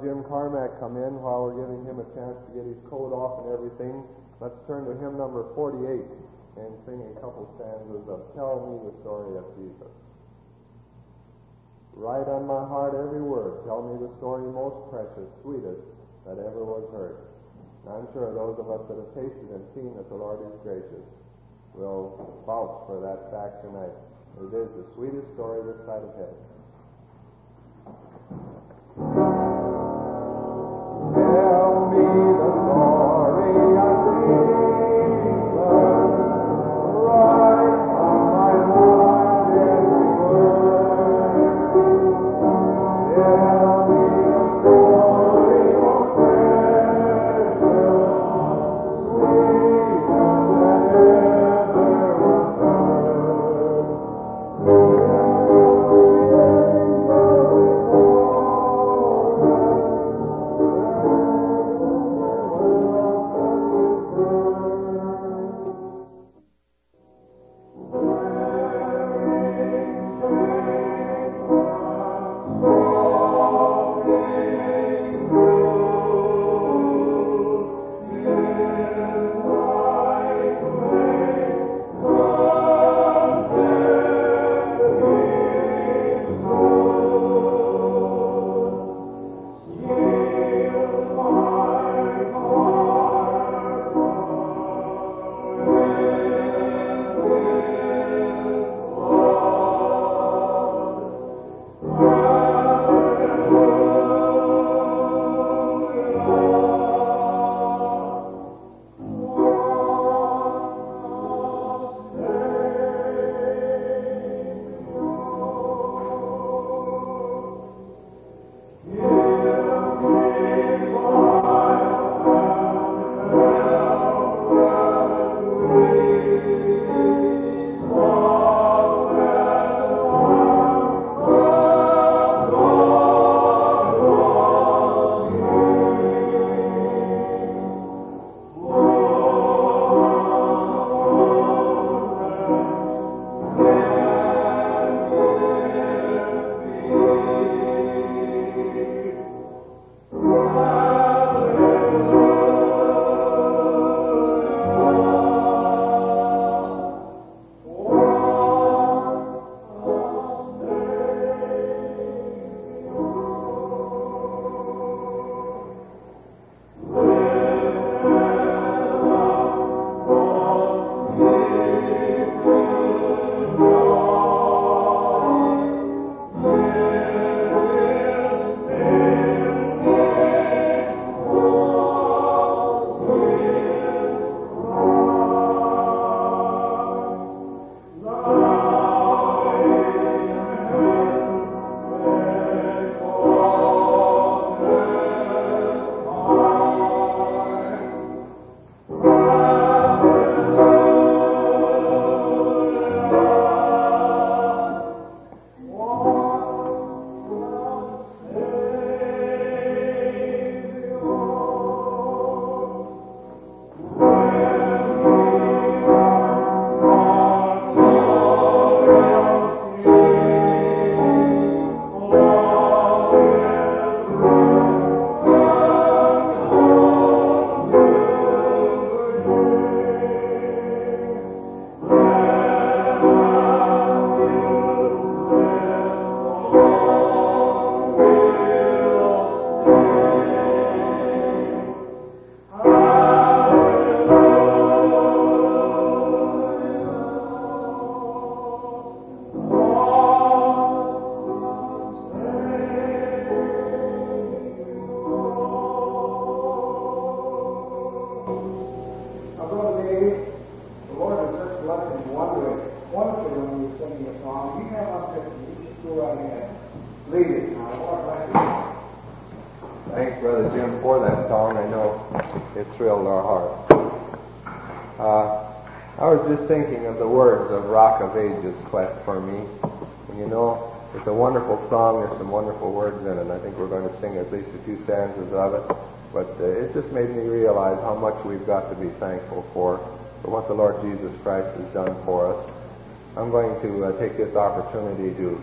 Jim Carmack come in while we're giving him a chance to get his coat off and everything. Let's turn to hymn number 48 and sing a couple stanzas of Tell Me the Story of Jesus. Write on my heart every word. Tell me the story most precious, sweetest that ever was heard. And I'm sure those of us that have tasted and seen that the Lord is gracious will vouch for that fact tonight. It is the sweetest story this side of heaven. Tell me the story of Jesus, right on my heart every word. Tell me the story of precious, sweet that ever was thinking of the words of Rock of Ages, Cleft for Me. And you know, it's a wonderful song. There's some wonderful words in it. I think we're going to sing at least a few stanzas of it. But it just made me realize how much we've got to be thankful for what the Lord Jesus Christ has done for us. I'm going to take this opportunity to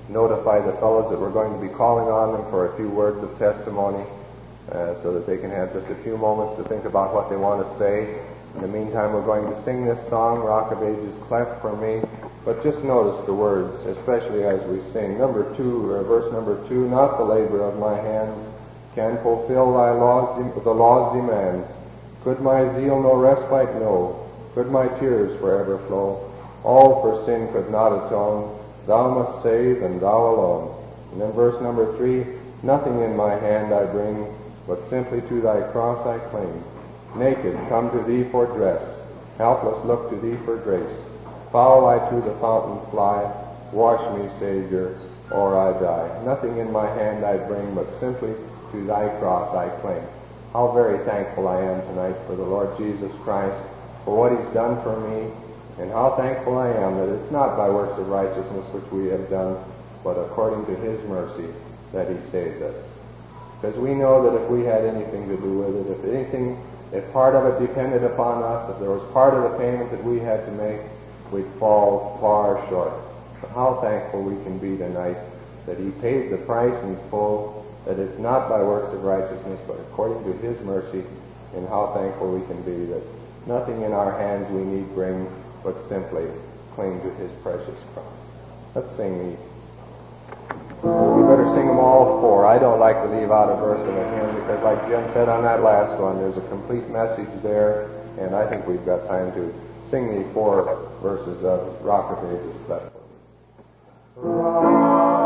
notify the fellows that we're going to be calling on them for a few words of testimony, so that they can have just a few moments to think about what they want to say. In the meantime, we're going to sing this song, Rock of Ages, Cleft for Me. But just notice the words, especially as we sing. Verse number 2, not the labor of my hands can fulfill thy laws, the law's demands. Could my zeal no respite know? Could my tears forever flow? All for sin could not atone. Thou must save, and thou alone. And then verse number 3, nothing in my hand I bring, but simply to thy cross I cling. Naked, come to thee for dress. Helpless, look to thee for grace. Foul I to the fountain fly. Wash me, Savior, or I die. Nothing in my hand I bring, but simply to thy cross I cling. How very thankful I am tonight for the Lord Jesus Christ, for what he's done for me, and how thankful I am that it's not by works of righteousness which we have done, but according to his mercy that he saved us. Because we know that if we had anything to do with it, if part of it depended upon us, if there was part of the payment that we had to make, we'd fall far short. But how thankful we can be tonight that he paid the price in full, that it's not by works of righteousness, but according to his mercy, and how thankful we can be that nothing in our hands we need bring, but simply cling to his precious cross. Let's sing these. We better sing them all four. I don't like to leave out a verse of a hymn because, like Jim said on that last one, there's a complete message there, and I think we've got time to sing the 4 verses of Rock of Ages, Cleft for Me.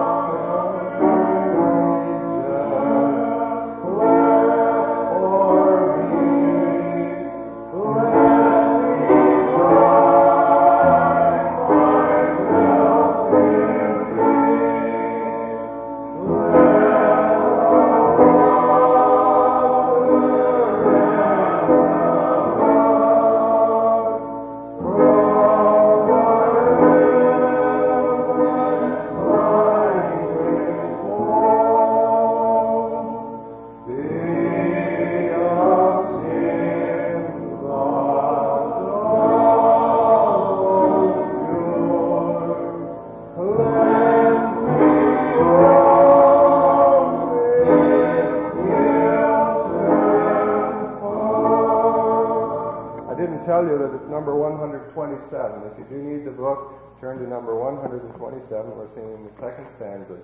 Number 127. If you do need the book, turn to number 127. We're singing the second stanzas.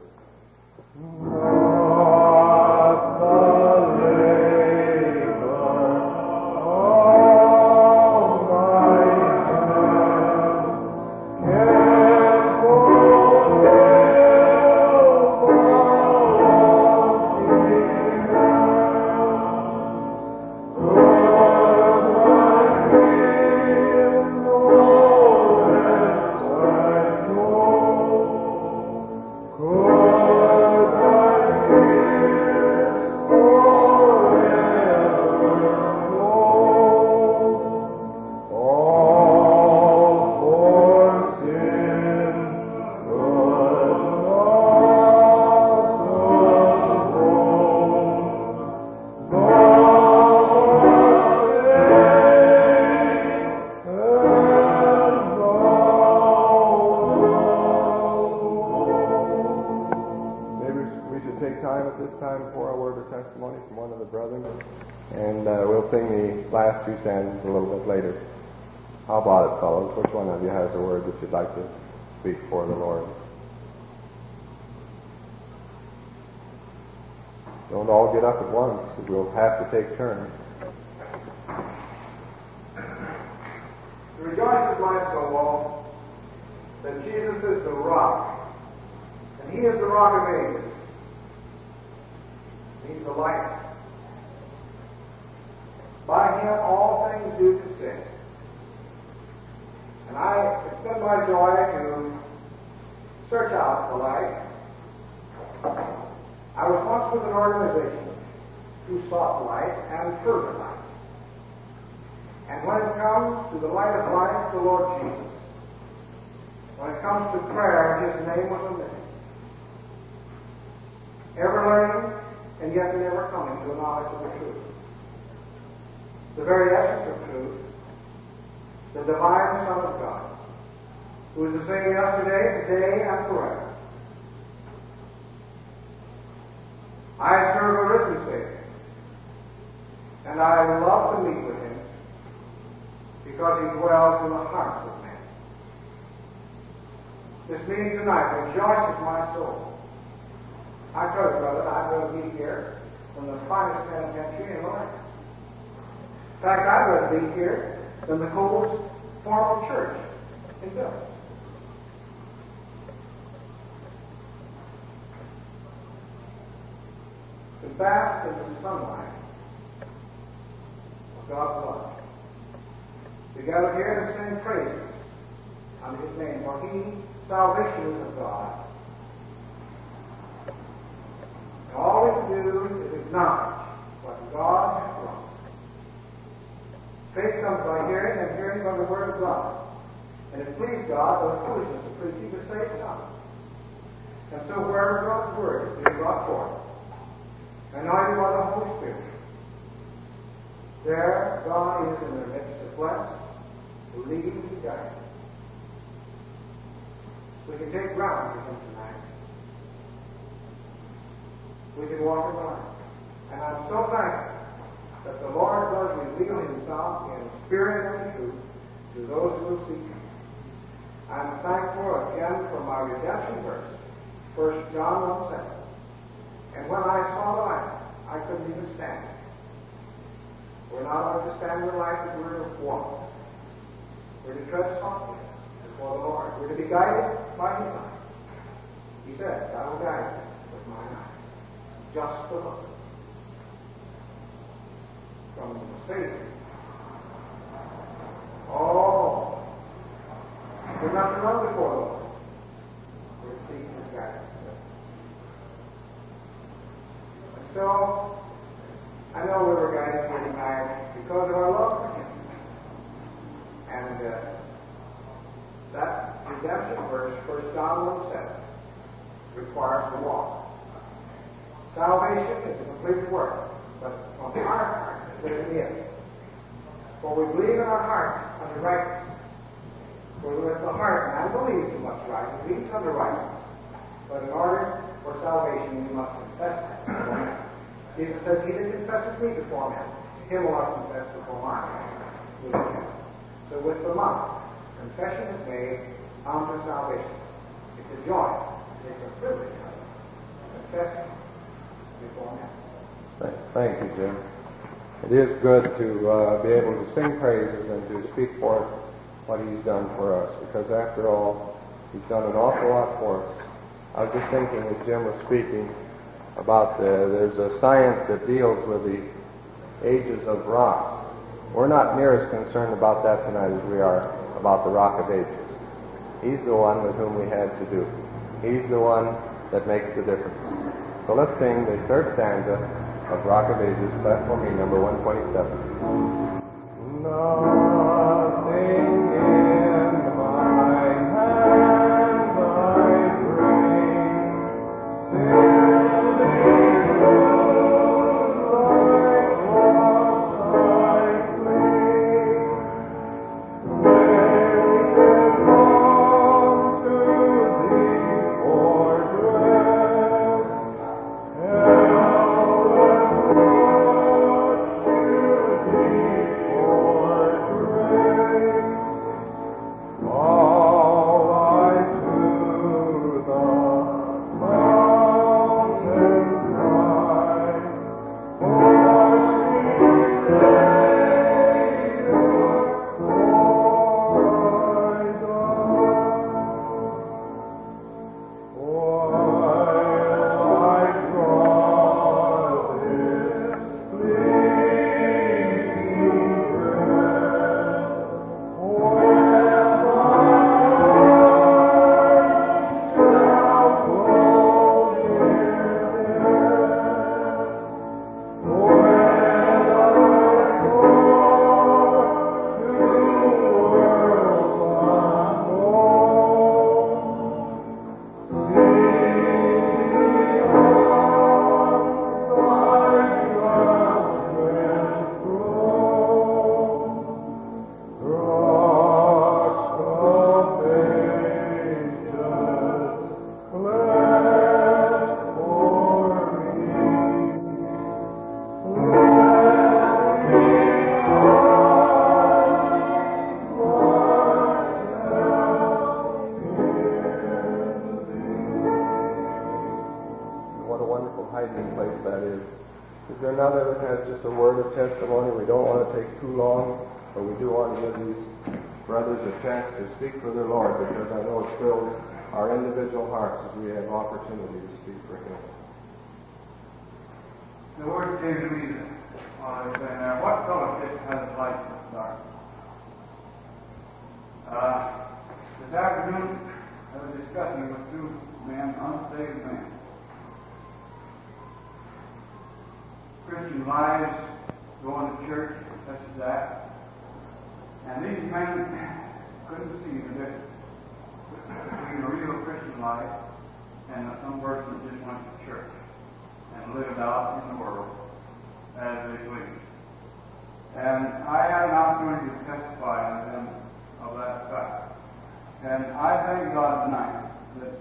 Last 2 stanzas a little bit later. How about it, fellows? Which one of you has a word that you'd like to speak for the Lord? Don't all get up at once. We'll have to take turns. Rejoices my soul that Jesus is the rock, and he is the rock of ages. He's the light. By him all things do consist. And it's been my joy to search out the light. I was once with an organization who sought light and further light. And when it comes to the light of life, the Lord Jesus, when it comes to prayer, his name was omitted. Ever learning, and yet never coming to a knowledge of the truth. The very essence of truth, the divine Son of God, who is the same yesterday, today, and forever. I serve a risen Savior, and I love to meet with him because he dwells in the hearts of men. This meeting tonight rejoices my soul. I tell you, brother, I'd rather be here than the finest penitentiary in the land. In fact, I'd rather be here than the coldest formal church in Village. To bask in the sunlight of God's love. To gather here and sing praises unto his name, for he, salvation is of God. And all we can do is acknowledge what God has promised. Faith comes by hearing, and hearing by the word of God. And it pleased God by the foolishness of preaching to save some. And so wherever God's word is being brought forth, anointed by the Holy Spirit, there God is in their midst to bless, to lead, and to guide. We can take ground with him tonight. We can walk in life. And I'm so thankful that the Lord does reveal himself in spirit and in truth to those who will seek him. I'm thankful again for my redemption verse, 1 John 1:7. And when I saw the light, I couldn't even stand it. We're not going to stand in the light, but we're to walk. We're to tread softly before the Lord. We're to be guided by his eye. He said, I will guide you with mine eye. Just the look. From the Savior. Oh, we're not to run before the Lord. We're to seek his guidance. And so, I know we were guided here tonight because of our love for him. And that redemption verse, 1 John 1:7, requires a walk. Salvation is a complete work, but from our heart is in the end. For we believe in our heart unto righteousness. For with the heart man believes he must righteousness, leads unto righteousness. But in order for salvation, we must confess it before men. Jesus says, he that confesses me before men, him will I confess before mine. So with the mouth, confession is made unto salvation. It's a joy. It's a privilege. Confessing before men. Thank you, Jim. It is good to be able to sing praises and to speak forth what he's done for us, because after all, he's done an awful lot for us. I was just thinking as Jim was speaking about there's a science that deals with the ages of rocks. We're not near as concerned about that tonight as we are about the Rock of Ages. He's the one with whom we had to do. He's the one that makes the difference. So let's sing the third stanza of Rock of Ages, clap for me, number 127. Nothing in my hands I bring, silly road like lost I flee. They belong to thee, fortress, helpless Lord, to thee. another that has just a word of testimony? We don't want to take too long, but we do want to give these brothers a chance to speak for their Lord, because I know it fills our individual hearts as we have opportunity to speak for Him. The word came to me while I was saying there, what fellowship has light with darkness? This afternoon, I was discussing with two men, unsaved men. Christian lives, going to church, such as that. And these men couldn't see the difference between a real Christian life and some person that just went to church and lived out in the world as they pleased. And I had an opportunity to testify to them of that fact. And I thank God tonight that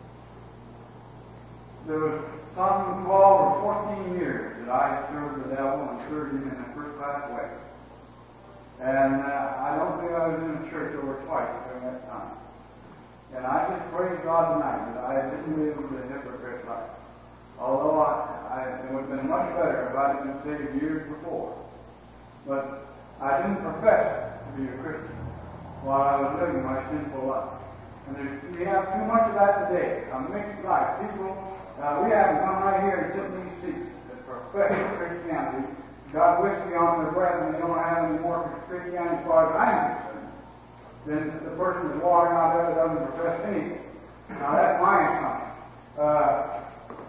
there was some 12 or 14 years that I served the devil and served him in a first-class way. And I don't think I was in a church over twice during that time. And I just praise God tonight that I didn't live the hypocrite life. Although it would have been much better if I had been saved years before. But I didn't profess to be a Christian while I was living my sinful life. And we have too much of that today, a mixed life. People, we have them come right here and sit in these seats that profess Christianity, got whiskey on their breath, and they don't have any more Christianity as far as I'm concerned than the person that's walking out there that doesn't profess anything. Now that's my assumption.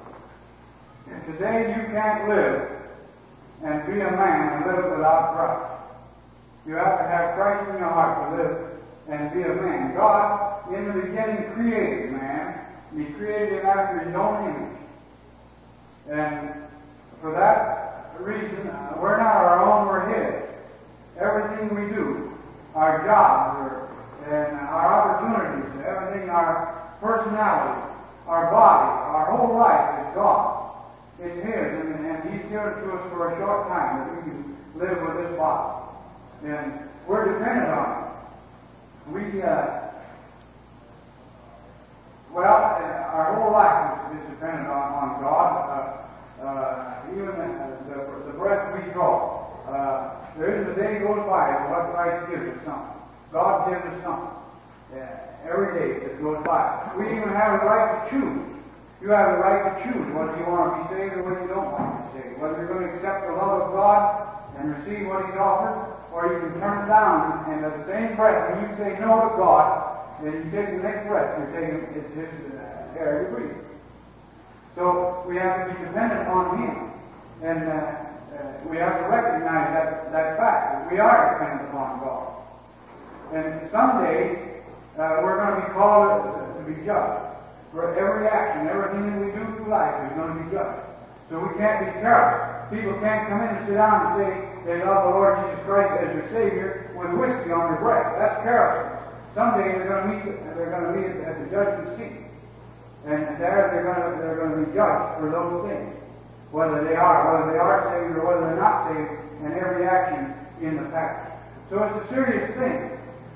Today you can't live and be a man and live without Christ. You have to have Christ in your heart to live and be a man. God, in the beginning, created man. He created him after His own image. And for that reason, we're not our own, we're His. Everything we do, our jobs, and our opportunities, everything, our personality, our body, our whole life is God. It's His, and He's given it to us for a short time that we can live with this body. And we're dependent on it. Our whole life is dependent on God. Even the breath we draw. There isn't a day goes by without Christ gives us something. God gives us something. Every day that goes by. We even have a right to choose. You have the right to choose whether you want to be saved or whether you don't want to be saved. Whether you're going to accept the love of God and receive what He's offered, or you can turn it down, and at the same breath, when you say no to God, then you take the next breath, you're taking it's His air you breathe. So we have to be dependent on Him, and we have to recognize that fact, that we are dependent upon God. And someday, we're going to be called to be judged. For every action, everything that we do through life is going to be judged. So we can't be careless. People can't come in and sit down and say they love the Lord Jesus Christ as their Savior with whiskey on their breath. That's carelessness. Someday they're going to meet at the judgment seat, and there they're going to be judged for those things, whether they are saved or whether they're not saved, and every action in the past. So it's a serious thing.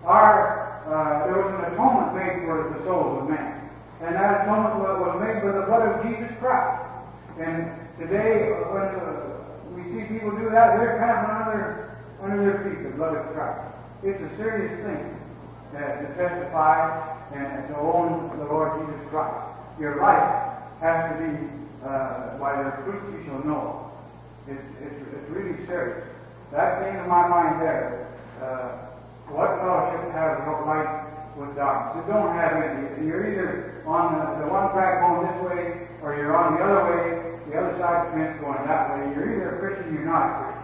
There was an atonement made for the souls of men. And that atonement was made by the blood of Jesus Christ. And today, when we see people do that, they're kind of under their feet, the blood of Christ. It's a serious thing to testify and to own the Lord Jesus Christ. Your life has to be, by their fruits you shall know. It's really serious. That came to my mind there. What fellowship has light with darkness? It don't have any. You're either on the one track going this way, or you're on the other way, the other side of the fence going that way. You're either a Christian or you're not a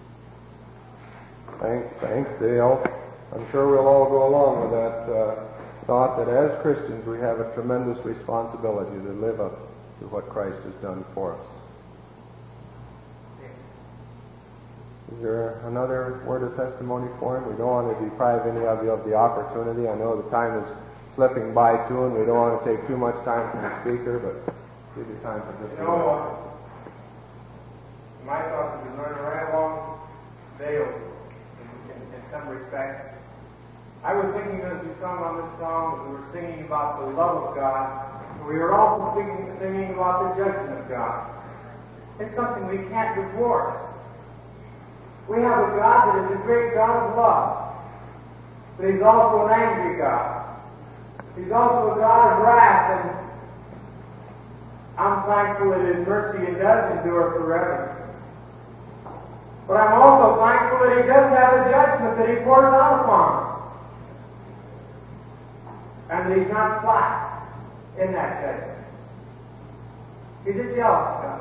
Christian. Thanks, Dale. I'm sure we'll all go along with that thought that as Christians we have a tremendous responsibility to live up to what Christ has done for us. Is there another word of testimony for him? We don't want to deprive any of you of the opportunity. I know the time is slipping by too, and we don't want to take too much time from the speaker, but give you time for just a minute. My thoughts have been running right along Dale in some respects. I was thinking as we sung on this song, we were singing about the love of God, but we were also singing about the judgment of God. It's something we can't divorce. We have a God that is a great God of love, but He's also an angry God. He's also a God of wrath, and I'm thankful that His mercy does endure forever. But I'm also thankful that He does have a judgment that He pours out upon us, and that He's not slack in that judgment. He's a jealous God.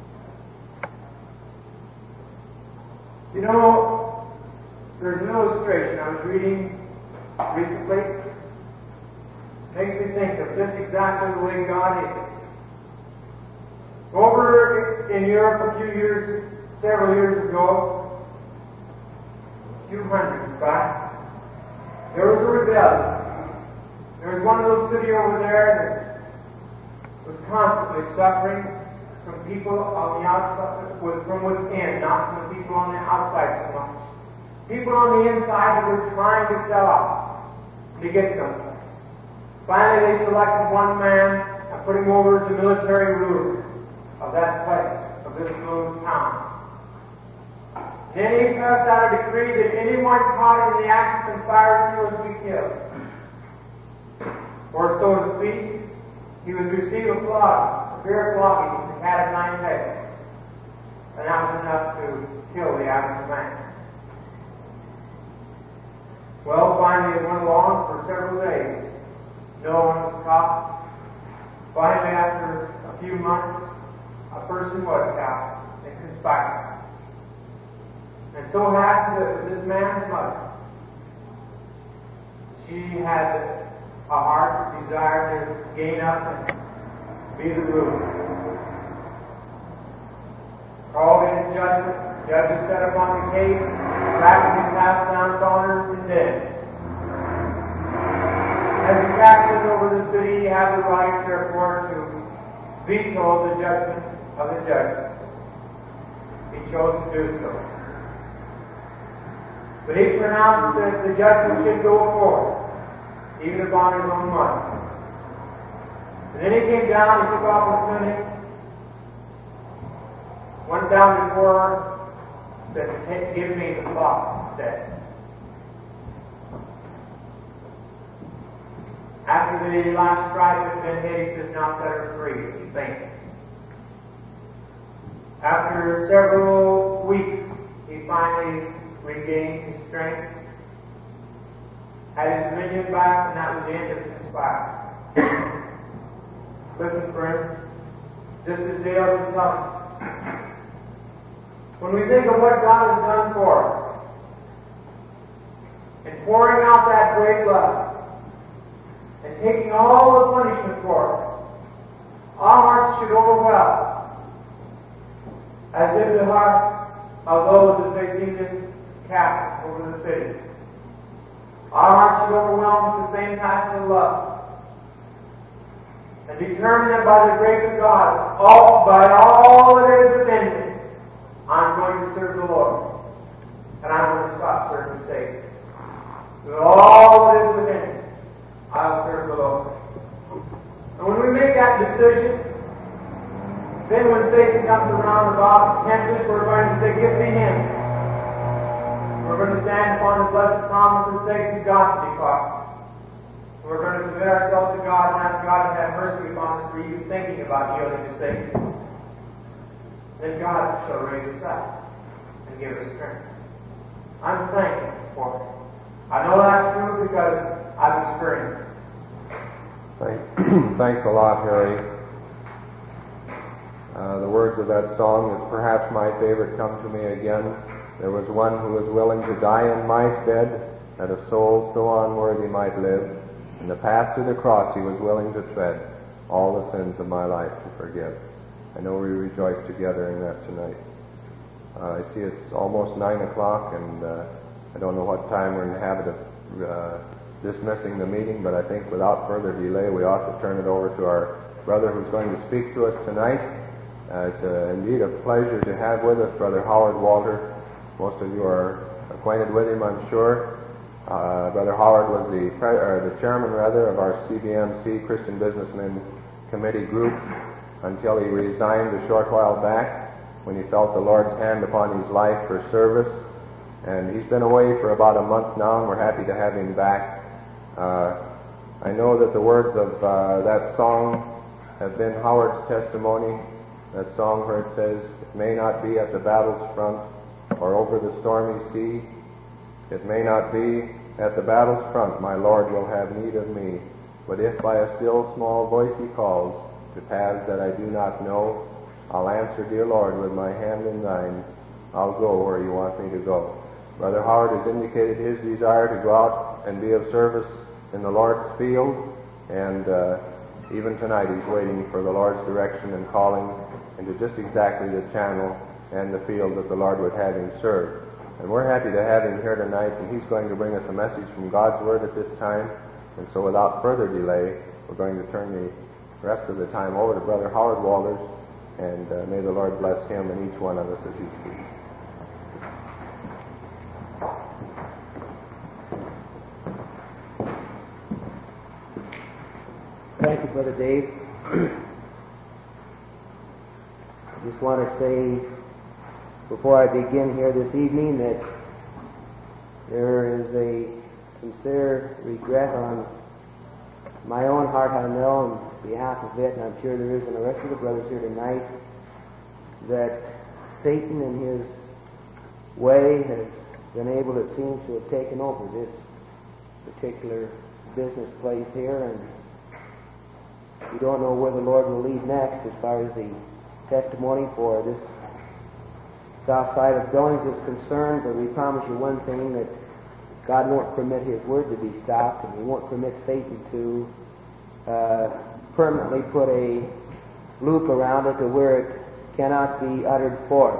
You know, there's an illustration I was reading recently. Makes me think of just exactly the way God is. Over in Europe several years ago, a few hundred in fact, there was a rebellion. There was one little city over there that was constantly suffering from people on the outside, from within, not from the people on the outside so much. People on the inside that were trying to sell out to get someplace. Finally, they selected one man and put him over as the military ruler of that place, of this little town. Then he passed out a decree that anyone caught in the act of conspiracy was to be killed. Or, so to speak, he was to receive a flogging, severe flogging, the cat of 9 tails. And that was enough to kill the average man. Well, finally it went along for several days. No one was caught. Finally, after a few months, a person was caught in conspiracy. And so happened that it was this man's mother. She had a heart, desire to gain up and be the ruler. Called into judgment. Judges set upon the case, rapidly passed down upon her and dead. As the captain over the city, he had the right, therefore, to veto the judgment of the judges. He chose to do so. But he pronounced that the judgment should go forward, even upon his own mother. And then he came down, he took off his tunic, went down before her, said, "Give me the cloth instead." After the last stripe had been hit, he says, "Now set her free." She fainted. After several weeks, he finally regained his strength, had his dominion back, and that was the end of the conspiracy. Listen, friends, just as Dale was telling us, when we think of what God has done for us, and pouring out that great love, and taking all the punishment for us, our hearts should overwhelm, as did the hearts of those as they see this captive over the city. Our hearts should overwhelm with the same passion of love, and determine that by the grace of God, by all that is within me, I'm going to serve the Lord, and I'm going to stop serving Satan. With all that is within me, I'll serve the Lord. And when we make that decision, then when Satan comes around about tempt us, we're going to say, "Give me hymns." We're going to stand upon the blessed promise that Satan's got to depart. We're going to submit ourselves to God and ask God to have mercy upon us for even thinking about yielding to Satan. Then God shall raise us up and give us strength. I'm thankful for it. I know that's true because I've experienced it. Thanks a lot, Harry. The words of that song is perhaps my favorite. Come to me again. There was one who was willing to die in my stead, that a soul so unworthy might live. In the path to the cross he was willing to tread, all the sins of my life to forgive. I know we rejoice together in that tonight. I see it's almost 9 o'clock, and I don't know what time we're in the habit of dismissing the meeting, but I think without further delay we ought to turn it over to our brother who's going to speak to us tonight. It's indeed a pleasure to have with us Brother Howard Walter. Most of you are acquainted with him, I'm sure. Brother Howard was the chairman of our CBMC, Christian Businessmen Committee group, until he resigned a short while back. when he felt the Lord's hand upon his life for service. And he's been away for about a month now, and we're happy to have him back. I know that the words of that song have been Howard's testimony. That song where it says, "It may not be at the battle's front or over the stormy sea. It may not be at the battle's front, my Lord will have need of me. But if by a still small voice he calls to paths that I do not know, I'll answer, dear Lord, with my hand in thine. I'll go where you want me to go." Brother Howard has indicated his desire to go out and be of service in the Lord's field, and even tonight he's waiting for the Lord's direction and calling into just exactly the channel and the field that the Lord would have him serve. And we're happy to have him here tonight, and he's going to bring us a message from God's Word at this time. And so without further delay, we're going to turn the rest of the time over to Brother Howard Walters, and may the Lord bless him and each one of us as he speaks. Thank you, Brother Dave. I just want to say, before I begin here this evening, that there is a sincere regret on my own heart, I know, on behalf of it, and I'm sure there is in the rest of the brothers here tonight, that Satan in his way has been able, it seems, to have taken over this particular business place here, and we don't know where the Lord will lead next as far as the testimony for this south side of Billings is concerned, but we promise you one thing, that God won't permit His Word to be stopped, and He won't permit Satan to permanently put a loop around it to where it cannot be uttered forth.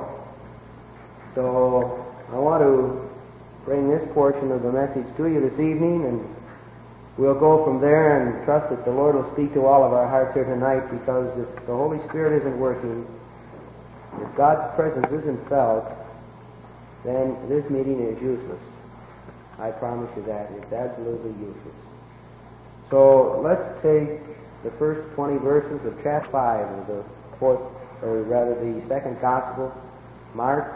So I want to bring this portion of the message to you this evening, and we'll go from there and trust that the Lord will speak to all of our hearts here tonight, because if the Holy Spirit isn't working, if God's presence isn't felt, then this meeting is useless. I promise you that. It's absolutely useless. So let's take the first 20 verses of chapter 5 of the the second Gospel, Mark,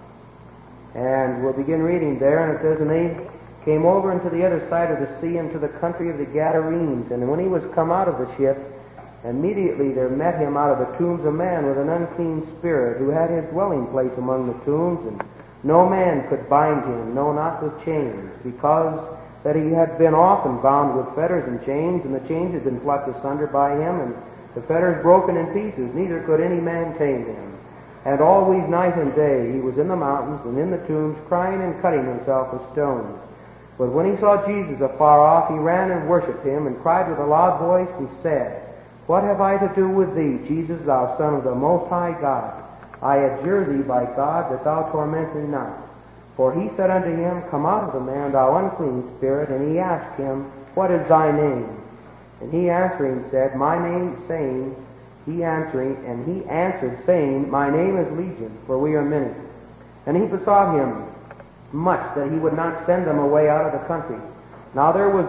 and we'll begin reading there, and it says, "And they came over into the other side of the sea, into the country of the Gadarenes. And when he was come out of the ship, immediately there met him out of the tombs a man with an unclean spirit, who had his dwelling place among the tombs, and no man could bind him, no, not with chains, because that he had been often bound with fetters and chains, and the chains had been plucked asunder by him, and the fetters broken in pieces, neither could any man tame him. And always night and day he was in the mountains and in the tombs, crying and cutting himself with stones. But when he saw Jesus afar off, he ran and worshipped him, and cried with a loud voice, and said, What have I to do with thee, Jesus, thou Son of the Most High God? I adjure thee by God that thou torment me not. For he said unto him, Come out of the man, thou unclean spirit. And he asked him, What is thy name? And he answering said, My name, saying, he answered, saying, My name is Legion, for we are many. And he besought him much that he would not send them away out of the country. Now there was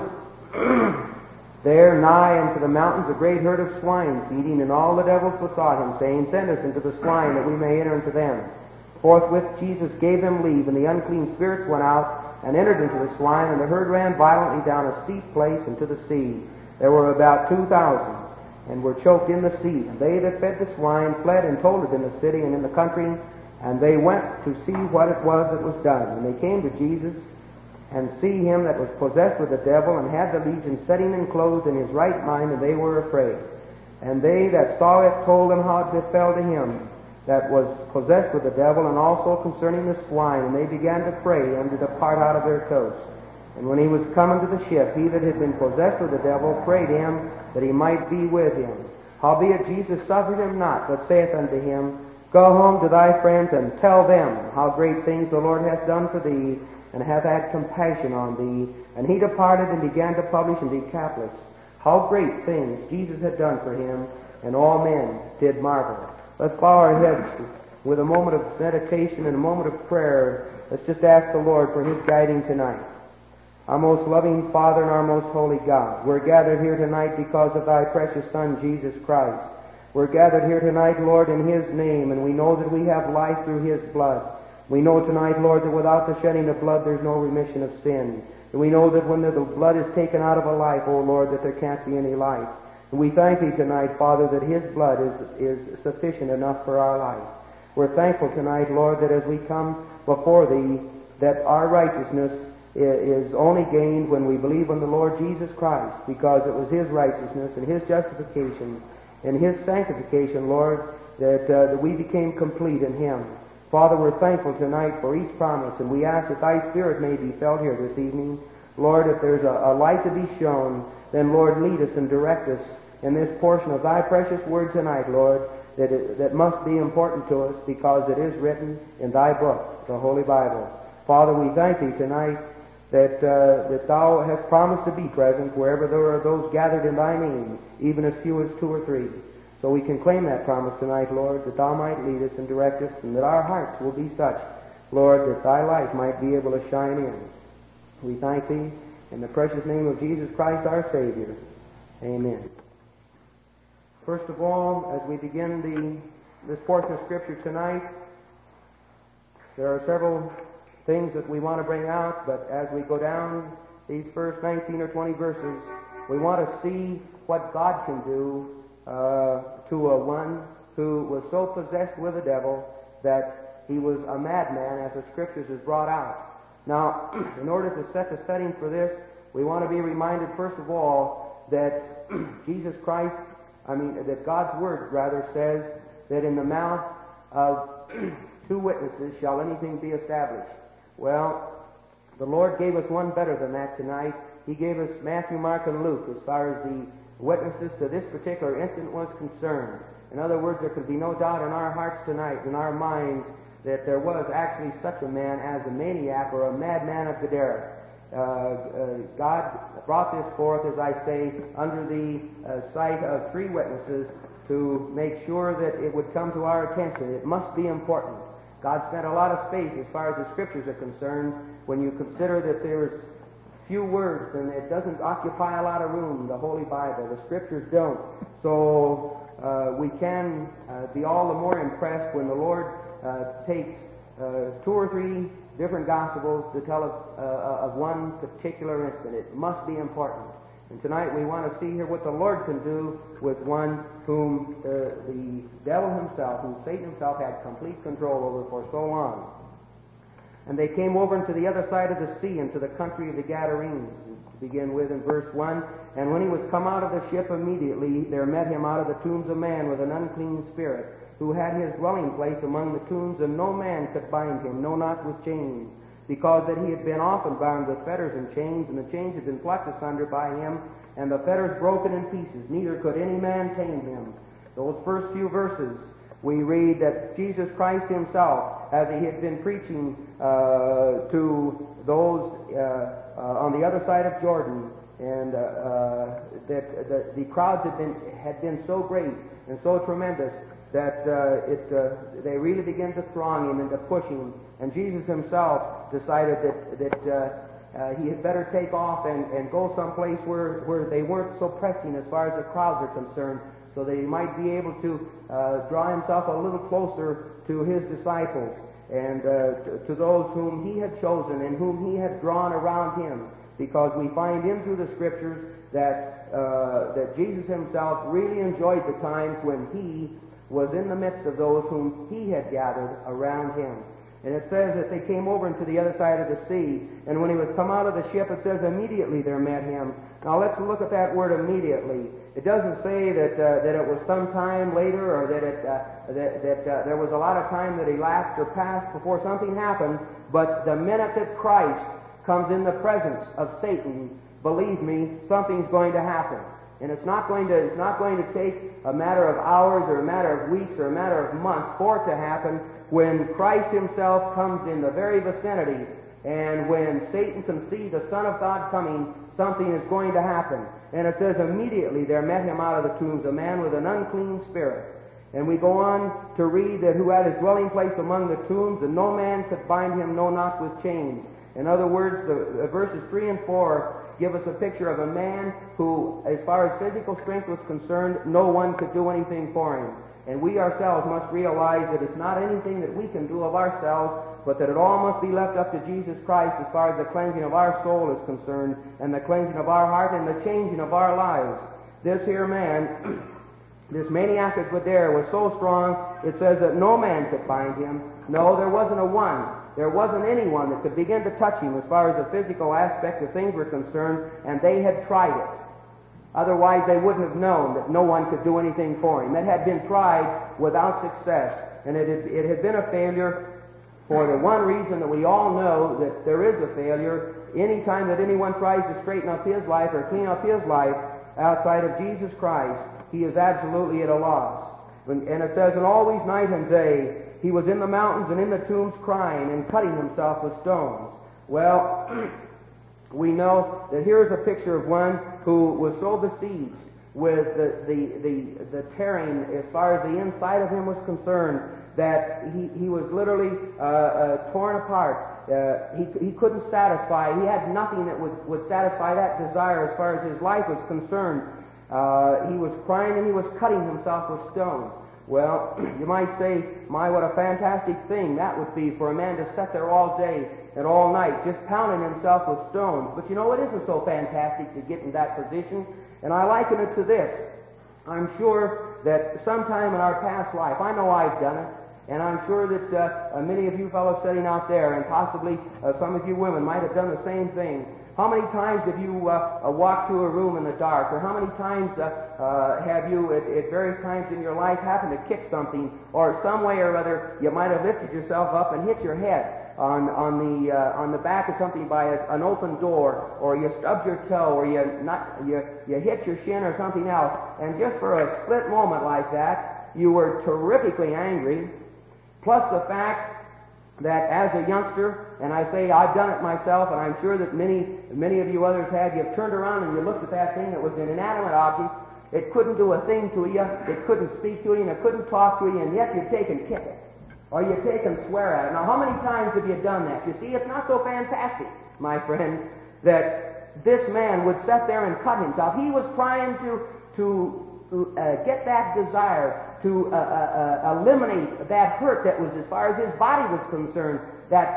there nigh unto the mountains a great herd of swine feeding, and all the devils besought him, saying, Send us into the swine, that we may enter into them. Forthwith Jesus gave them leave, and the unclean spirits went out and entered into the swine, and the herd ran violently down a steep place into the sea. There were about 2,000, and were choked in the sea. And they that fed the swine fled and told it in the city and in the country, and they went to see what it was that was done. And they came to Jesus, and see him that was possessed with the devil, and had the legion sitting and clothed in his right mind, and they were afraid. And they that saw it told them how it befell to him that was possessed with the devil, and also concerning the swine. And they began to pray, and to depart out of their coasts. And when he was come into the ship, he that had been possessed with the devil prayed him that he might be with him. Howbeit Jesus suffered him not, but saith unto him, Go home to thy friends, and tell them how great things the Lord hath done for thee, and hath had compassion on thee. And he departed and began to publish in Decapolis how great things Jesus had done for him, and all men did marvel. Let's bow our heads with a moment of meditation and a moment of prayer. Let's just ask the Lord for his guiding tonight. Our most loving Father and our most holy God, we're gathered here tonight because of thy precious Son, Jesus Christ. We're gathered here tonight, Lord, in His name, and we know that we have life through His blood. We know tonight, Lord, that without the shedding of blood there's no remission of sin. And we know that when the blood is taken out of a life, O Lord, that there can't be any life. And we thank Thee tonight, Father, that His blood is sufficient enough for our life. We're thankful tonight, Lord, that as we come before Thee, that our righteousness is only gained when we believe in the Lord Jesus Christ, because it was His righteousness and His justification and His sanctification, Lord, that we became complete in Him. Father, we're thankful tonight for each promise, and we ask that Thy Spirit may be felt here this evening. Lord, if there's a light to be shown, then, Lord, lead us and direct us in this portion of Thy precious word tonight, Lord, that must be important to us because it is written in Thy book, the Holy Bible. Father, we thank Thee tonight that Thou hast promised to be present wherever there are those gathered in Thy name, even as few as 2 or 3. So we can claim that promise tonight, Lord, that Thou might lead us and direct us, and that our hearts will be such, Lord, that Thy light might be able to shine in. We thank Thee in the precious name of Jesus Christ, our Savior. Amen. First of all, as we begin this portion of Scripture tonight, there are several things that we want to bring out, but as we go down these first 19 or 20 verses, we want to see what God can do to one who was so possessed with the devil that he was a madman, as the Scriptures has brought out. Now, in order to set the setting for this, we want to be reminded, first of all, that Jesus Christ, that God's Word, rather, says that in the mouth of 2 witnesses shall anything be established. Well, the Lord gave us one better than that tonight. He gave us Matthew, Mark, and Luke as far as the witnesses to this particular incident was concerned. In other words, there could be no doubt in our hearts tonight, in our minds, that there was actually such a man as a maniac or a madman of Gadara. God brought this forth, as I say, under the sight of 3 witnesses to make sure that it would come to our attention. It must be important. God spent a lot of space as far as the Scriptures are concerned when you consider that there's few words and it doesn't occupy a lot of room, the Holy Bible. The Scriptures don't. So we can be all the more impressed when the Lord takes 2 or 3 different Gospels to tell of one particular incident. It must be important. And tonight we want to see here what the Lord can do with one whom the devil himself, whom Satan himself had complete control over for so long. And they came over into the other side of the sea, into the country of the Gadarenes. To begin with in verse 1, and when he was come out of the ship, immediately there met him out of the tombs a man with an unclean spirit, who had his dwelling place among the tombs, and no man could bind him, no, not with chains, because that he had been often bound with fetters and chains, and the chains had been plucked asunder by him, and the fetters broken in pieces, neither could any man tame him. Those first few verses, we read that Jesus Christ himself, as he had been preaching to those on the other side of Jordan, and that the crowds had been so great and so tremendous that they really began to throng him and to push him. And Jesus himself decided that he had better take off and go someplace where they weren't so pressing as far as the crowds are concerned, so that he might be able to draw himself a little closer to his disciples and to those whom he had chosen and whom he had drawn around him. Because we find in through the Scriptures that Jesus himself really enjoyed the times when he was in the midst of those whom he had gathered around him. And it says that they came over into the other side of the sea, and when he was come out of the ship, it says immediately there met him. Now let's look at that word immediately. It doesn't say that it was some time later, or that there was a lot of time that elapsed or passed before something happened, but the minute that Christ comes in the presence of Satan, believe me, something's going to happen. And it's not going to take a matter of hours or a matter of weeks or a matter of months for it to happen. When Christ himself comes in the very vicinity, and when Satan can see the Son of God coming, something is going to happen. And it says immediately there met him out of the tombs a man with an unclean spirit. And we go on to read that who had his dwelling place among the tombs, and no man could bind him, no, not with chains. In other words, the verses 3 and 4 give us a picture of a man who, as far as physical strength was concerned, no one could do anything for him. And we ourselves must realize that it's not anything that we can do of ourselves, but that it all must be left up to Jesus Christ as far as the cleansing of our soul is concerned, and the cleansing of our heart, and the changing of our lives. This here man, this maniac of Gadara, was so strong, it says that no man could bind him. No, there wasn't a one. There wasn't anyone that could begin to touch him as far as the physical aspect of things were concerned, and they had tried it. Otherwise, they wouldn't have known that no one could do anything for him. It had been tried without success, and it had been a failure for the one reason that we all know that there is a failure. Any time that anyone tries to straighten up his life or clean up his life outside of Jesus Christ, he is absolutely at a loss. And it says, and always night and day, he was in the mountains and in the tombs crying and cutting himself with stones. Well, we know that here's a picture of one who was so besieged with the tearing as far as the inside of him was concerned that he was literally torn apart. He couldn't satisfy. He had nothing that would satisfy that desire as far as his life was concerned. He was crying and he was cutting himself with stones. Well, you might say, my, what a fantastic thing that would be for a man to sit there all day and all night just pounding himself with stones. But you know, it isn't so fantastic to get in that position, and I liken it to this. I'm sure that sometime in our past life, I know I've done it, and I'm sure that many of you fellows sitting out there, and possibly some of you women, might have done the same thing. How many times have you walked through a room in the dark, or how many times have you, at various times in your life, happened to kick something, or some way or other, you might have lifted yourself up and hit your head on the back of something by an open door, or you stubbed your toe, or you hit your shin or something else, and just for a split moment like that, you were terrifically angry. Plus the fact that as a youngster, and I say I've done it myself, and I'm sure that many of you others have, you've turned around and you looked at that thing that was an inanimate object. It couldn't do a thing to you, it couldn't speak to you, and it couldn't talk to you, and yet you'd take and kick it, or you'd take and swear at it. Now, how many times have you done that? You see, it's not so fantastic, my friend, that this man would sit there and cut himself. He was trying to get that desire, to eliminate that hurt that was, as far as his body was concerned, that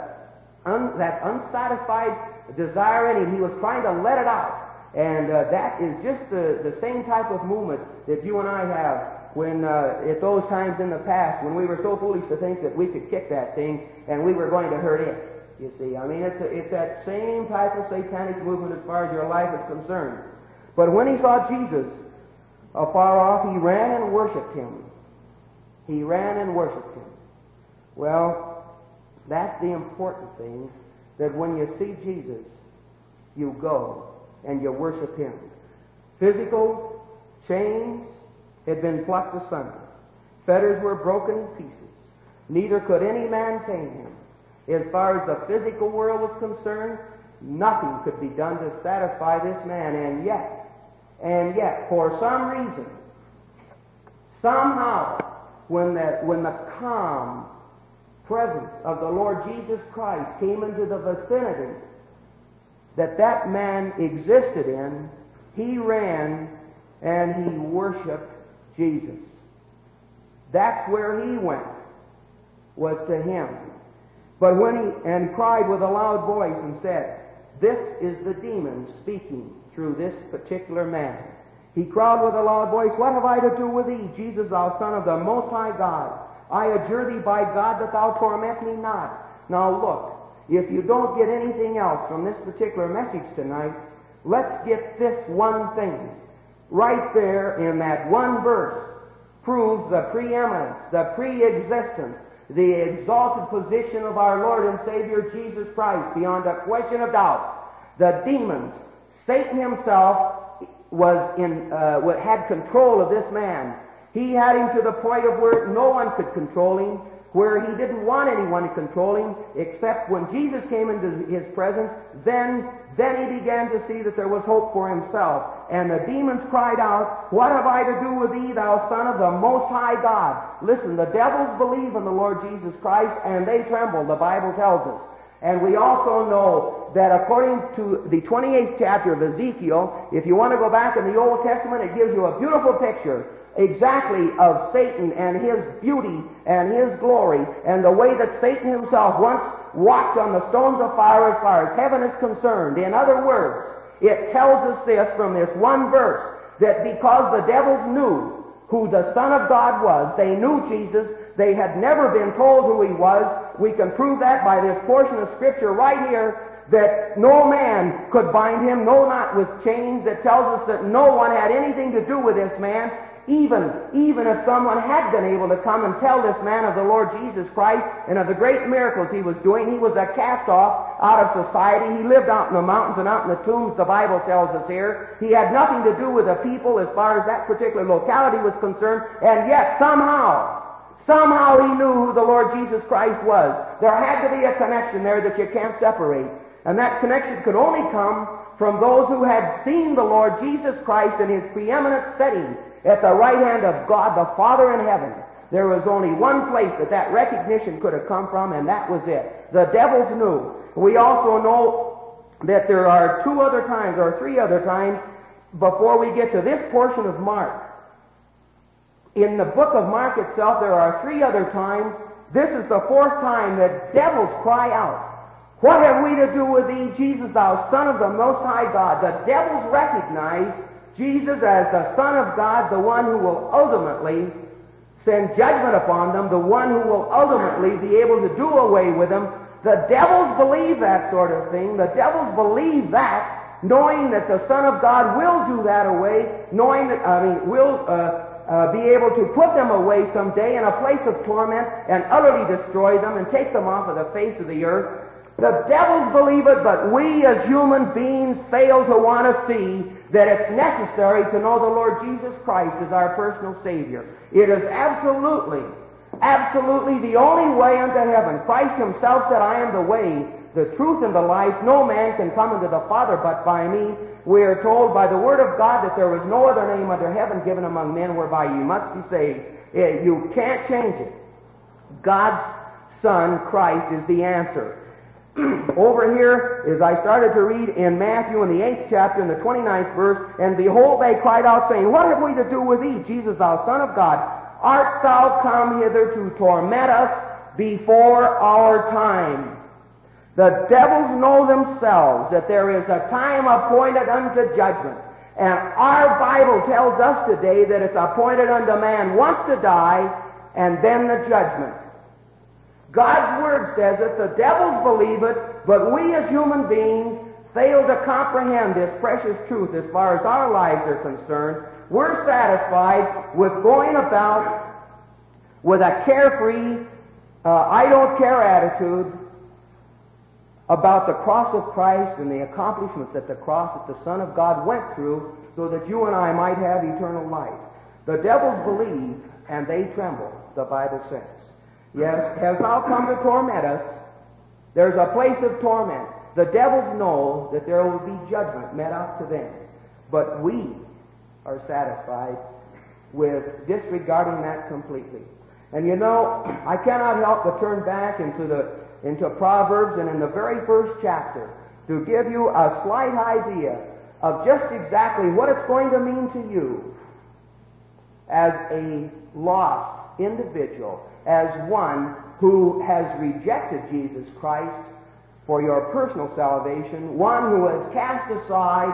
unsatisfied desire in him. He was trying to let it out. And that is just the same type of movement that you and I have when, at those times in the past, when we were so foolish to think that we could kick that thing and we were going to hurt it. You see, I mean, it's that same type of satanic movement as far as your life is concerned. But when he saw Jesus afar off, he ran and worshipped him. He ran and worshipped him. Well, that's the important thing, that when you see Jesus, you go and you worship him. Physical chains had been plucked asunder. Fetters were broken in pieces. Neither could any man tame him. As far as the physical world was concerned, nothing could be done to satisfy this man, and yet, for some reason, somehow, when the calm presence of the Lord Jesus Christ came into the vicinity that man existed in, he ran and he worshiped Jesus. That's where he went, was to him. But when he cried with a loud voice and said, "This is the demon speaking through this particular man." He cried with a loud voice, "What have I to do with thee, Jesus, thou Son of the Most High God? I adjure thee by God that thou torment me not." Now look, if you don't get anything else from this particular message tonight, let's get this one thing. Right there in that one verse proves the preeminence, the pre-existence, the exalted position of our Lord and Savior Jesus Christ beyond a question of doubt. The demons, Satan himself, had control of this man. He had him to the point of where no one could control him, where he didn't want anyone to control him, except when Jesus came into his presence, then he began to see that there was hope for himself. And the demons cried out, "What have I to do with thee, thou Son of the Most High God?" Listen, the devils believe in the Lord Jesus Christ, and they tremble, the Bible tells us. And we also know that according to the 28th chapter of Ezekiel, if you want to go back in the Old Testament, it gives you a beautiful picture exactly of Satan and his beauty and his glory and the way that Satan himself once walked on the stones of fire as far as heaven is concerned. In other words, it tells us this from this one verse, that because the devils knew who the Son of God was, they knew Jesus, they had never been told who he was. We can prove that by this portion of Scripture right here, that no man could bind him, no, not with chains. That tells us that no one had anything to do with this man. Even if someone had been able to come and tell this man of the Lord Jesus Christ and of the great miracles he was doing, he was a cast-off out of society. He lived out in the mountains and out in the tombs, the Bible tells us here. He had nothing to do with the people as far as that particular locality was concerned, and yet somehow he knew who the Lord Jesus Christ was. There had to be a connection there that you can't separate. And that connection could only come from those who had seen the Lord Jesus Christ in his preeminent setting at the right hand of God the Father in heaven. There was only one place that recognition could have come from, and that was it. The devils knew. We also know that there are three other times before we get to this portion of Mark. In the book of Mark itself, there are three other times. This is the fourth time that devils cry out, "What have we to do with thee, Jesus, thou Son of the Most High God?" The devils recognize Jesus as the Son of God, the one who will ultimately send judgment upon them, the one who will ultimately be able to do away with them. The devils believe that sort of thing. The devils believe that, knowing that the Son of God will do that away, knowing that, will be able to put them away someday in a place of torment and utterly destroy them and take them off of the face of the earth. The devils believe it, but we as human beings fail to want to see that it's necessary to know the Lord Jesus Christ as our personal Savior. It is absolutely the only way unto heaven. Christ himself said, "I am the way, the truth, and the life. No man can come unto the Father but by me." We are told by the Word of God that there was no other name under heaven given among men whereby you must be saved. You can't change it. God's Son, Christ, is the answer. Over here, as I started to read in Matthew in the 8th chapter, in the 29th verse, "And behold, they cried out, saying, What have we to do with thee, Jesus, thou Son of God? Art thou come hither to torment us before our time?" The devils know themselves that there is a time appointed unto judgment. And our Bible tells us today that it's appointed unto man once to die, and then the judgment. God's Word says it, the devils believe it, but we as human beings fail to comprehend this precious truth as far as our lives are concerned. We're satisfied with going about with a carefree, I don't care attitude about the cross of Christ and the accomplishments at the cross that the Son of God went through so that you and I might have eternal life. The devils believe and they tremble, the Bible says. Yes, hast thou come to torment us? There's a place of torment. The devils know that there will be judgment met out to them. But we are satisfied with disregarding that completely. And you know, I cannot help but turn back into Proverbs and in the very first chapter to give you a slight idea of just exactly what it's going to mean to you as a lost individual, as one who has rejected Jesus Christ for your personal salvation, one who has cast aside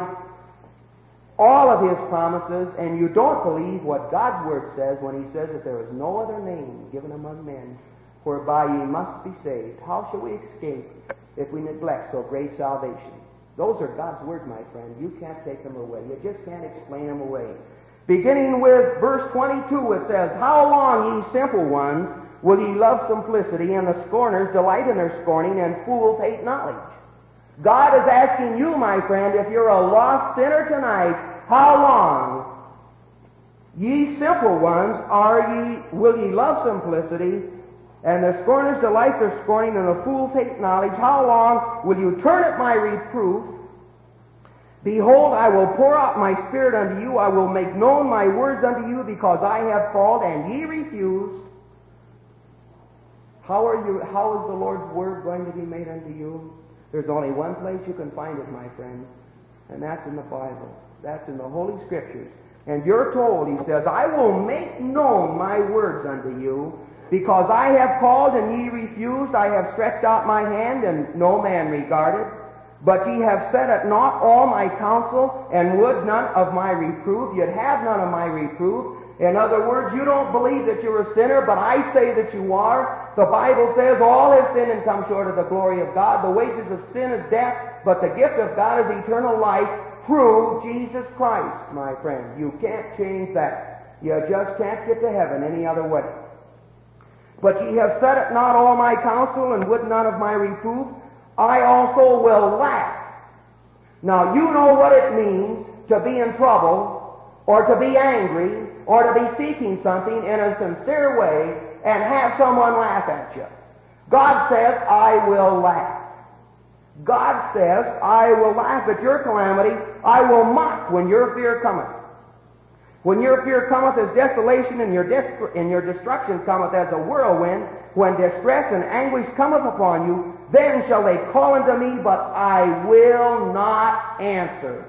all of his promises, and you don't believe what God's Word says when he says that there is no other name given among men whereby ye must be saved. How shall we escape if we neglect so great salvation? Those are God's Word, my friend. You can't take them away. You just can't explain them away. Beginning with verse 22, it says, How long, ye simple ones, will ye love simplicity, and the scorners delight in their scorning, and fools hate knowledge? God is asking you, my friend, if you're a lost sinner tonight, how long, ye simple ones, will ye love simplicity, and the scorners delight their scorning, and the fools hate knowledge? How long will you turn at my reproof? Behold, I will pour out my Spirit unto you. I will make known my words unto you, because I have called, and ye refused. How is the Lord's Word going to be made unto you? There's only one place you can find it, my friend, and that's in the Bible. That's in the Holy Scriptures. And you're told, he says, I will make known my words unto you, because I have called and ye refused, I have stretched out my hand and no man regarded. But ye have set at naught all my counsel, and would none of my reproof. You'd have none of my reproof. In other words, you don't believe that you're a sinner, but I say that you are. The Bible says all have sinned and come short of the glory of God. The wages of sin is death, but the gift of God is eternal life through Jesus Christ, my friend. You can't change that. You just can't get to heaven any other way. But ye have set at naught all my counsel, and would none of my reproof. I also will laugh. Now, you know what it means to be in trouble, or to be angry, or to be seeking something in a sincere way, and have someone laugh at you. God says, I will laugh. God says, I will laugh at your calamity. I will mock when your fear cometh. When your fear cometh as desolation, and your destruction cometh as a whirlwind, when distress and anguish cometh upon you, then shall they call unto me, but I will not answer.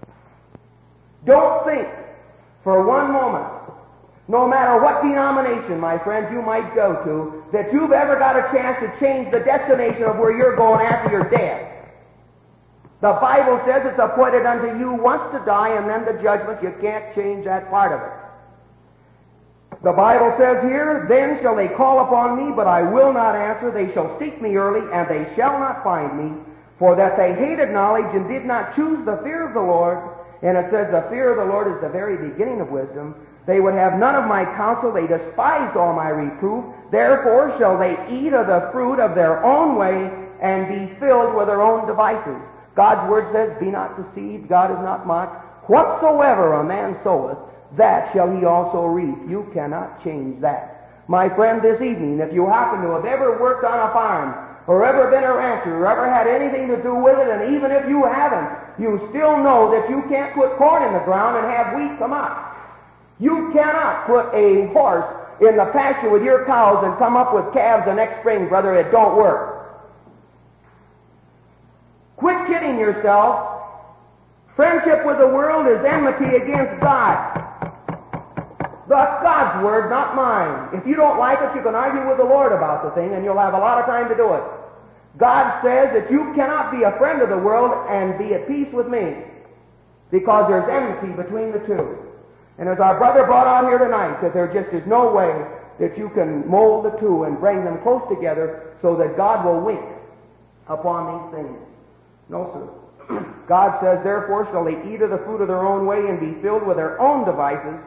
Don't think for one moment, no matter what denomination, my friend, you might go to, that you've ever got a chance to change the destination of where you're going after you're dead. The Bible says it's appointed unto you once to die, and then the judgment. You can't change that part of it. The Bible says here, then shall they call upon me, but I will not answer. They shall seek me early, and they shall not find me, for that they hated knowledge and did not choose the fear of the Lord. And it says the fear of the Lord is the very beginning of wisdom. They would have none of my counsel. They despised all my reproof. Therefore shall they eat of the fruit of their own way, and be filled with their own devices. God's Word says, be not deceived, God is not mocked. Whatsoever a man soweth, that shall he also reap. You cannot change that. My friend, this evening, if you happen to have ever worked on a farm, or ever been a rancher, or ever had anything to do with it, and even if you haven't, you still know that you can't put corn in the ground and have wheat come up. You cannot put a horse in the pasture with your cows and come up with calves the next spring, brother. It don't work. Quit kidding yourself. Friendship with the world is enmity against God. That's God's Word, not mine. If you don't like it, you can argue with the Lord about the thing, and you'll have a lot of time to do it. God says that you cannot be a friend of the world and be at peace with me, because there's enmity between the two. And as our brother brought out here tonight, that there just is no way that you can mold the two and bring them close together so that God will wink upon these things. No, sir. God says, therefore shall they eat of the fruit of their own way, and be filled with their own devices.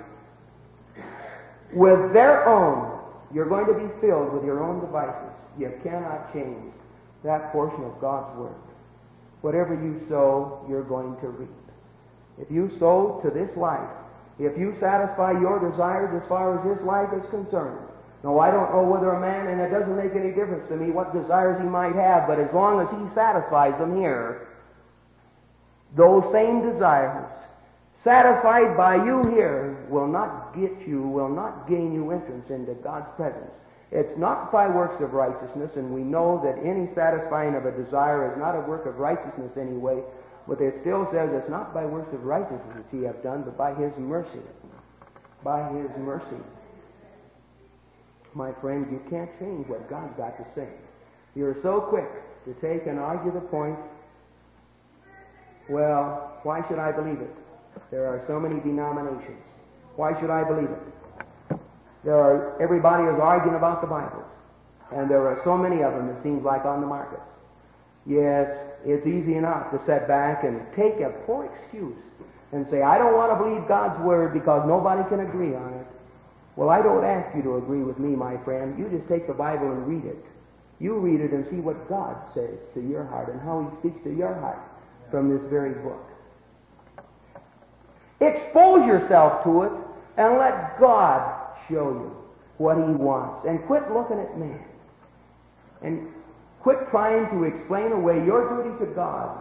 With their own. You're going to be filled with your own devices. You cannot change that portion of God's Word. Whatever you sow, you're going to reap. If you sow to this life, if you satisfy your desires as far as this life is concerned. No, I don't know whether a man, and it doesn't make any difference to me what desires he might have, but as long as he satisfies them here, those same desires, satisfied by you here, will not gain you entrance into God's presence. It's not by works of righteousness, and we know that any satisfying of a desire is not a work of righteousness anyway, but it still says it's not by works of righteousness that ye have done, but by His mercy. By His mercy. My friend, you can't change what God's got to say. You're so quick to take and argue the point, well, why should I believe it? There are so many denominations. Why should I believe it? Everybody is arguing about the Bibles, and there are so many of them, it seems like, on the markets. Yes, it's easy enough to sit back and take a poor excuse and say, I don't want to believe God's Word because nobody can agree on it. Well, I don't ask you to agree with me, my friend. You just take the Bible and read it. You read it and see what God says to your heart and how He speaks to your heart from this very book. Expose yourself to it and let God show you what He wants. And quit looking at man. And quit trying to explain away your duty to God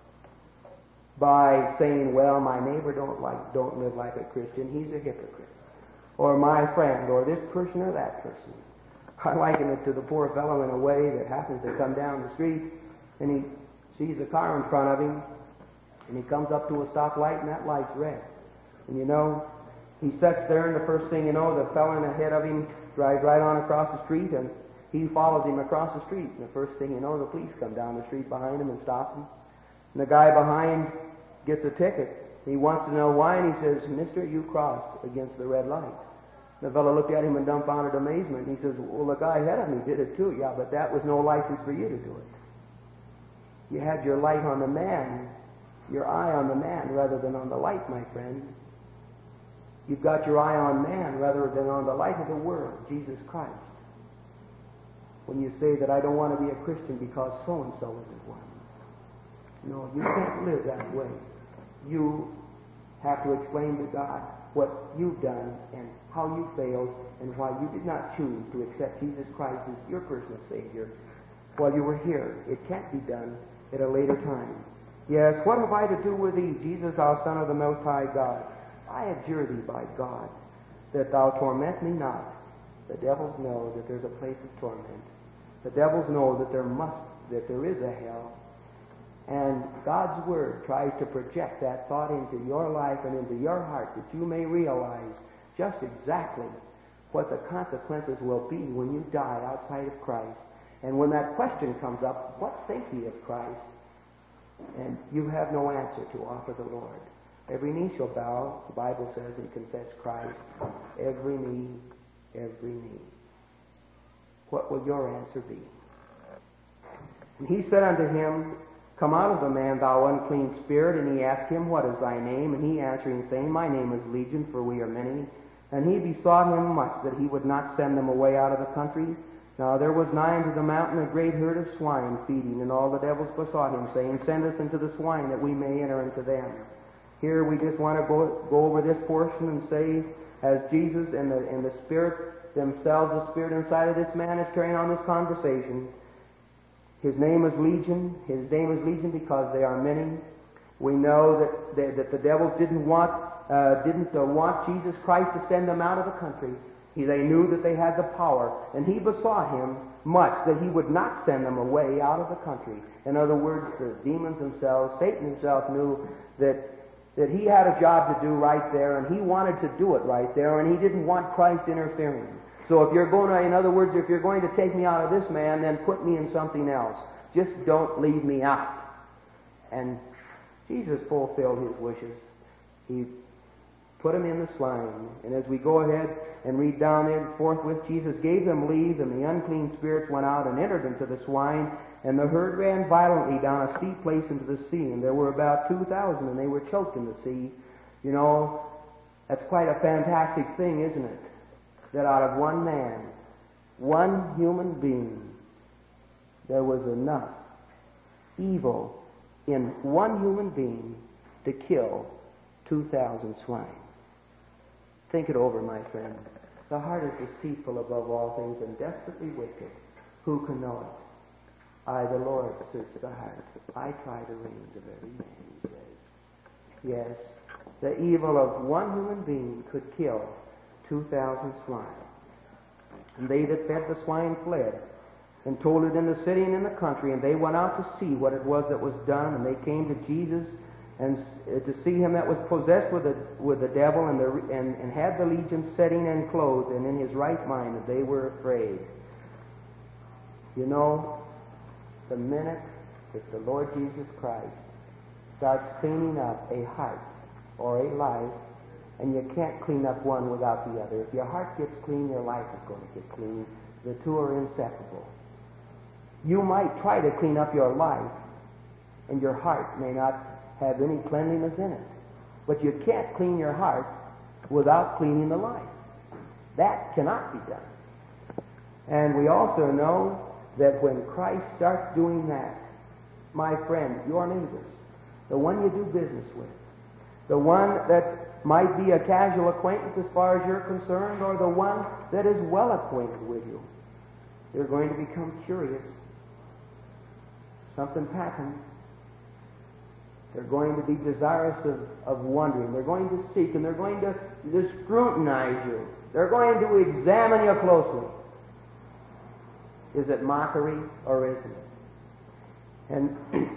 by saying, well, my neighbor don't live like a Christian. He's a hypocrite. Or my friend, or this person or that person. I liken it to the poor fellow in a way that happens to come down the street, and he sees a car in front of him, and he comes up to a stoplight, and that light's red. And you know, he sits there, and the first thing you know, the fellow ahead of him drives right on across the street, and he follows him across the street. And the first thing you know, the police come down the street behind him and stop him. And the guy behind gets a ticket. He wants to know why, and he says, "Mister, you crossed against the red light." The fellow looked at him in dumbfounded amazement, and he says, "Well, the guy ahead of me did it too." "Yeah, but that was no license for you to do it. You had your light on the man, your eye on the man rather than on the light, my friend. You've got your eye on man rather than on the light of the world, Jesus Christ. When you say that I don't want to be a Christian because so-and-so isn't one. No, you can't live that way. You have to explain to God what you've done and how you failed and why you did not choose to accept Jesus Christ as your personal Savior while you were here. It can't be done at a later time. Yes, what have I to do with thee, Jesus, thou Son of the Most High God? I adjure thee by God that thou torment me not. The devils know that there's a place of torment. The devils know that there is a hell. And God's Word tries to project that thought into your life and into your heart that you may realize just exactly what the consequences will be when you die outside of Christ. And when that question comes up, what think ye of Christ? And you have no answer to offer the Lord. Every knee shall bow, the Bible says, and confess Christ. Every knee, every knee. What will your answer be? And he said unto him, Come out of the man, thou unclean spirit. And he asked him, What is thy name? And he answering, saying, My name is Legion, for we are many. And he besought him much that he would not send them away out of the country. Now there was nigh unto the mountain a great herd of swine feeding, and all the devils besought him, saying, Send us into the swine, that we may enter into them. Here we just want to go over this portion and say, as Jesus and the Spirit themselves, the Spirit inside of this man is carrying on this conversation, his name is Legion. His name is Legion because they are many. We know that the devils didn't want Jesus Christ to send them out of the country. They knew that they had the power, and he besought him much that he would not send them away out of the country. In other words, the demons themselves, Satan himself knew that he had a job to do right there, and he wanted to do it right there, and he didn't want Christ interfering. So if you're going to, in other words, if you're going to take me out of this man, then put me in something else. Just don't leave me out. And Jesus fulfilled his wishes. He put him in the swine. And as we go ahead and read down there, forthwith Jesus gave them leave, and the unclean spirits went out and entered into the swine, and the herd ran violently down a steep place into the sea, and there were about 2,000, and they were choked in the sea. You know, that's quite a fantastic thing, isn't it? That out of one man, one human being, there was enough evil in one human being to kill 2,000 swine. Think it over, my friend. The heart is deceitful above all things and desperately wicked. Who can know it? I, the Lord, search the heart. I try the reins of every man, he says. Yes, the evil of one human being could kill 2,000 swine. And they that fed the swine fled, and told it in the city and in the country, and they went out to see what it was that was done, and they came to Jesus and to see him that was possessed with the devil, and had the legion sitting and clothed and in his right mind, and they were afraid. You know, the minute that the Lord Jesus Christ starts cleaning up a heart or a life, and you can't clean up one without the other. If your heart gets clean, your life is going to get clean. The two are inseparable. You might try to clean up your life, and your heart may not have any cleanliness in it. But you can't clean your heart without cleaning the life. That cannot be done. And we also know that when Christ starts doing that, my friend, your neighbors, the one you do business with, the one that might be a casual acquaintance as far as you're concerned, or the one that is well acquainted with you, they're going to become curious. Something's happened. They're going to be desirous of wondering. They're going to seek, and they're going to scrutinize you. They're going to examine you closely. Is it mockery or isn't it? And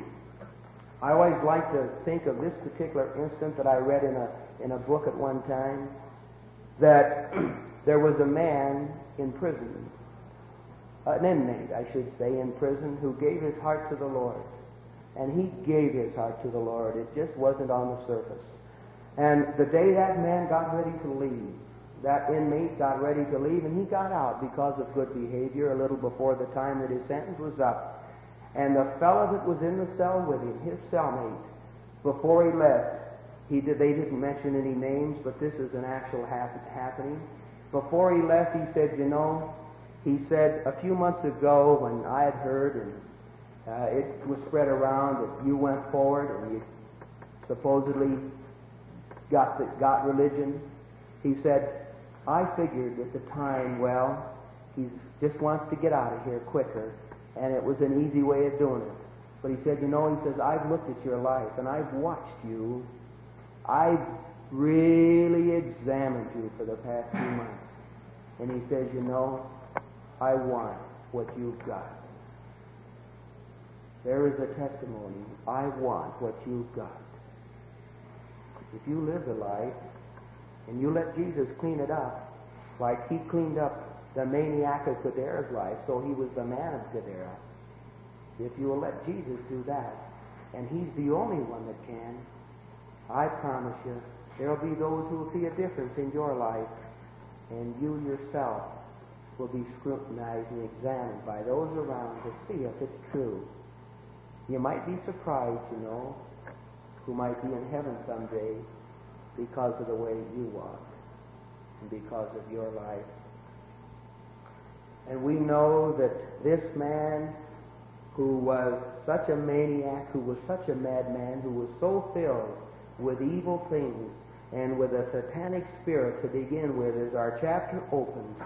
I always like to think of this particular instance that I read in a book at one time, that there was a man in prison, an inmate, I should say, in prison, who gave his heart to the Lord. And he gave his heart to the Lord. It just wasn't on the surface. And the day that man got ready to leave, that inmate got ready to leave, and he got out because of good behavior a little before the time that his sentence was up. And the fellow that was in the cell with him, his cellmate, before he left, they didn't mention any names, but this is an actual happening. Before he left, he said, he said, a few months ago when I had heard, and it was spread around that you went forward and you supposedly got religion, he said, I figured at the time, well, he just wants to get out of here quicker, and it was an easy way of doing it. But he said, he says, I've looked at your life, and I've watched you. I've really examined you for the past few months. And he says, I want what you've got. There is a testimony. I want what you've got. If you live the life and you let Jesus clean it up, like he cleaned up the maniac of Gadara's life, so he was the man of Gadara. If you will let Jesus do that, and he's the only one that can, I promise you, there will be those who will see a difference in your life, and you yourself will be scrutinized and examined by those around to see if it's true. You might be surprised, who might be in heaven someday because of the way you walk and because of your life. And we know that this man who was such a maniac, who was such a madman, who was so filled with evil things and with a satanic spirit to begin with, as our chapter opens,